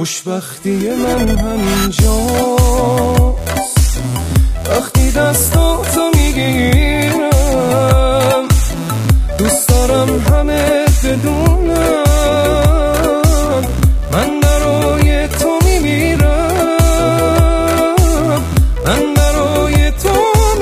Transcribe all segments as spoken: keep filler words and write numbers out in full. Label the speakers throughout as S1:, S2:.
S1: خوشبختی من همینجاست وقتی دستاتو میگیرم. دوست دارم همه بدونم من برای تو میمیرم، من برای تو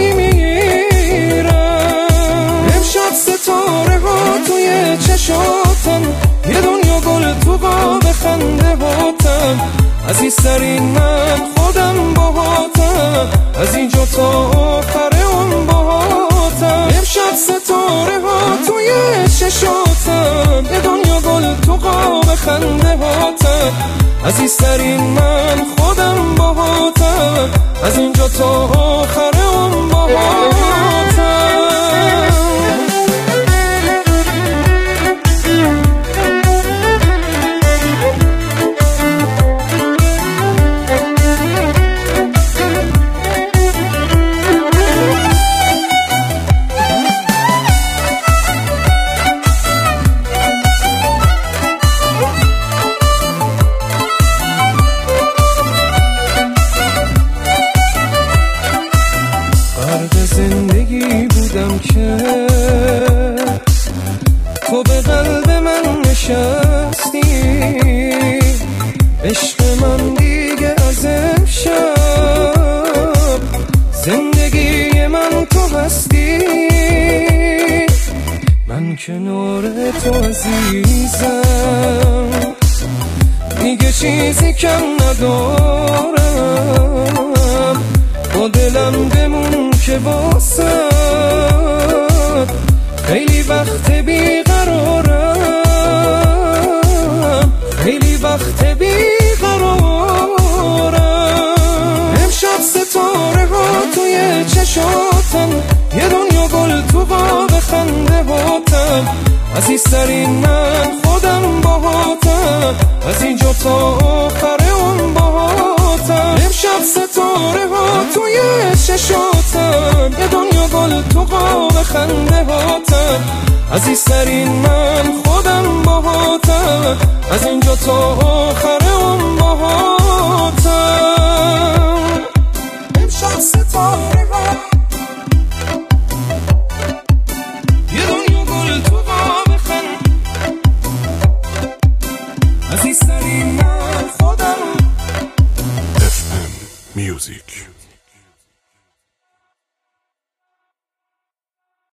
S1: میمیرم. امشب ستاره ها توی چشاتم، یه دنیا گل تو قاب خنده هاتم. عزیزترین من خودم باهاتم، از اینجا تا آخر اون باهاتم. امشب ستاره ها توی چشاتم، یه دنیا گل تو قاب خنده هاتم. عزیزترین من خودم باهاتم، از اینجا تا آخر اون باهاتم. زندگی بودم که تو به قلب من نشستی. عشق من دیگه از امشب، زندگی من تو هستی. من کنار تو عزیزم، دیگه چیزی کم ندارم. با دلم بمون که واسم خیلی وقت بیقرارم، خیلی وقت بیقرارم. امشب ستاره ها توی چشاتم، یه دنیا گل تو قاب خنده هاتم. عزیزترین من خودم باهاتم، از اینجا تا آخر اون باهاتم. امشب ستاره ها توی چشاتم، یه دنیا گل تو قاب خنده هاتم. عزیزترین من خودم باهاتم، از اینجا تا آخر اون باهاتم. امشب ستاره ها یه دنیا گل تو قاب خنده، عزیزترین من خودم.
S2: اف ام Music.